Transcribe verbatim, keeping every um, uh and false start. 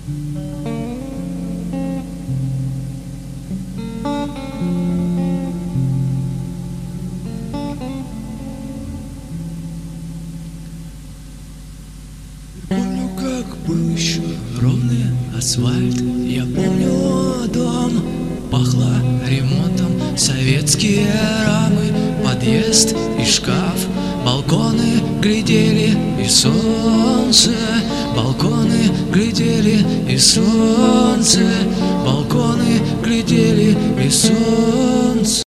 Помню, как был еще ровный асфальт. Я помню дом, пахло ремонтом. Советские рамы, подъезд и шкаф. Балконы глядели и солнце. Балконы глядели и солнце. Балконы глядели и солнце.